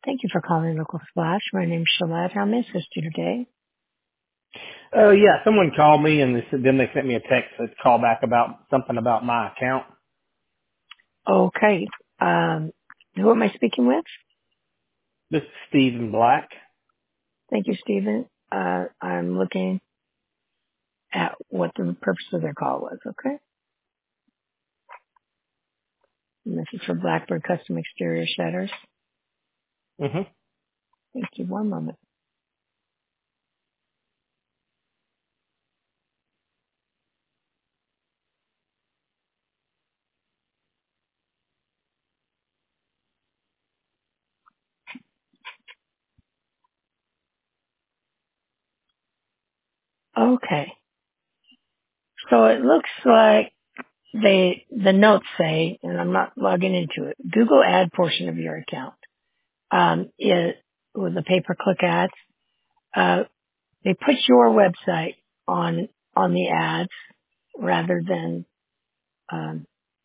Thank you for calling Local Splash. My name's Shalette. How may I assist you today? Oh yeah, someone called me and then they sent me a text to call back about something about my account. Okay. Who am I speaking with? This is Stephen Black. Thank you, Stephen. I'm looking at what the purpose of their call was, okay? And this is for Blackbird Custom Exterior Shutters. hmm Thank you. One moment. Okay. So it looks like the notes say, and I'm not logging into it, Google ad portion of your account, is with the pay-per-click ads. They put your website on the ads rather than, um,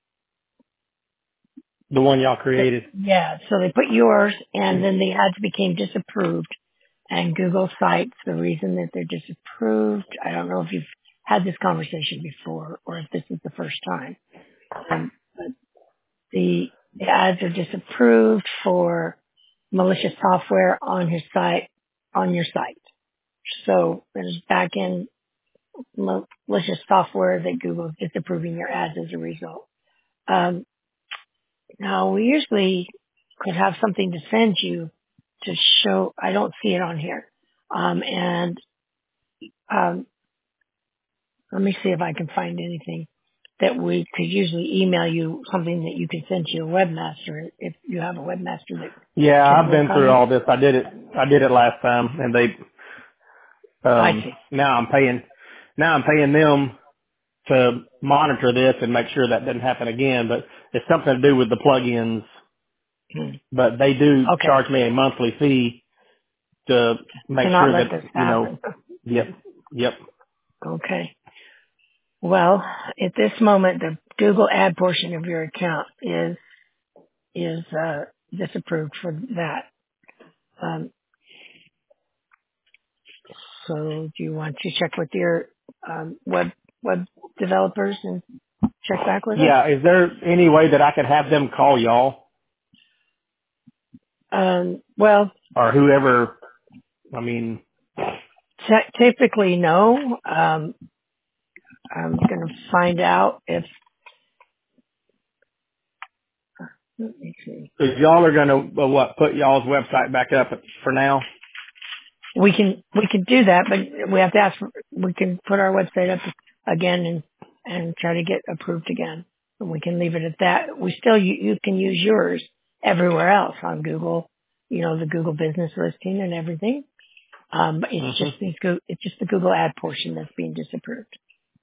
The one y'all created. yeah, so they put yours and then the ads became disapproved and Google cites the reason that they're disapproved. I don't know if you've had this conversation before or if this is the first time. But the ads are disapproved for malicious software on your site. So there's back-end malicious software that Google is disapproving your ads as a result. Now we usually could have something to send you to show. I don't see it on here. And let me see if I can find anything that we could usually email you something that you can send to your webmaster if you have a webmaster that Yeah, can I've work been on through it. all this. I did it last time and I see. now I'm paying them to monitor this and make sure that doesn't happen again, but it's something to do with the plugins, Hmm. but they do Okay. charge me a monthly fee to To make not sure let that, this happen. yep, yep. Okay. Well, at this moment, the Google ad portion of your account is disapproved for that. Um, so do you want to check with your web developers and check back with us? Yeah, is there any way that I could have them call y'all Well, or whoever? I mean, typically no. I'm going to find out if, let me see. 'cause y'all are gonna put y'all's website back up for now? We can do that, but we have to ask, we can put our website up again and try to get approved again. And we can leave it at that. We still, you can use yours everywhere else on Google, the Google business listing and everything. But it's hmm just it's just the Google ad portion that's being disapproved.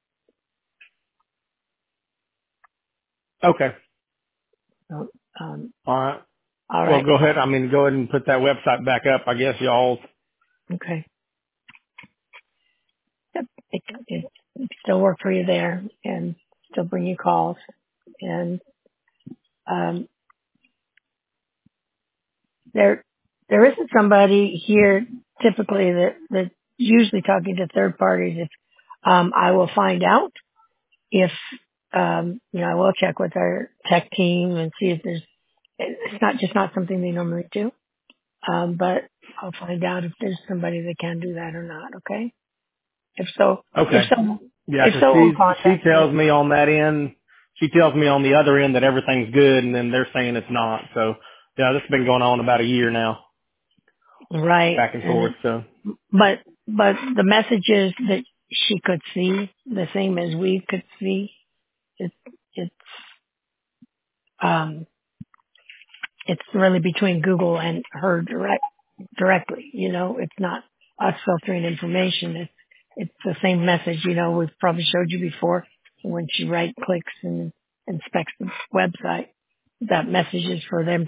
Okay. So, All right. all Well, right. go ahead. I mean, go ahead and put that website back up. I guess y'all. Okay. Yep. It still work for you there and still bring you calls. And, there isn't somebody here typically that usually talking to third parties. If, I will find out if, I will check with our tech team and see if it's not something they normally do. But I'll find out if there's somebody that can do that or not. Okay. If so, if Okay. so, Yeah, if 'cause so, we'll she contact you. tells me on that end. She tells me on the other end that everything's good, and then they're saying it's not. So yeah, this has been going on about a year now, Right. back and forth. So But the messages that she could see, the same as we could see, it, it's, um, it's really between Google and her directly, it's not us filtering information. It's the same message, we've probably showed you before when she right clicks and inspects the website. That message is for them.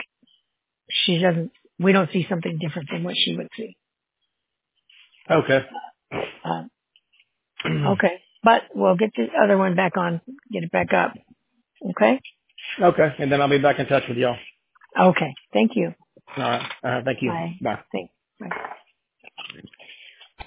We don't see something different than what she would see. okay. Uh, okay. But we'll get the other one back on, get it back up. Okay? Okay, and then I'll be back in touch with y'all. Okay. Thank you. All right. Thank you. Bye. Bye. Thanks.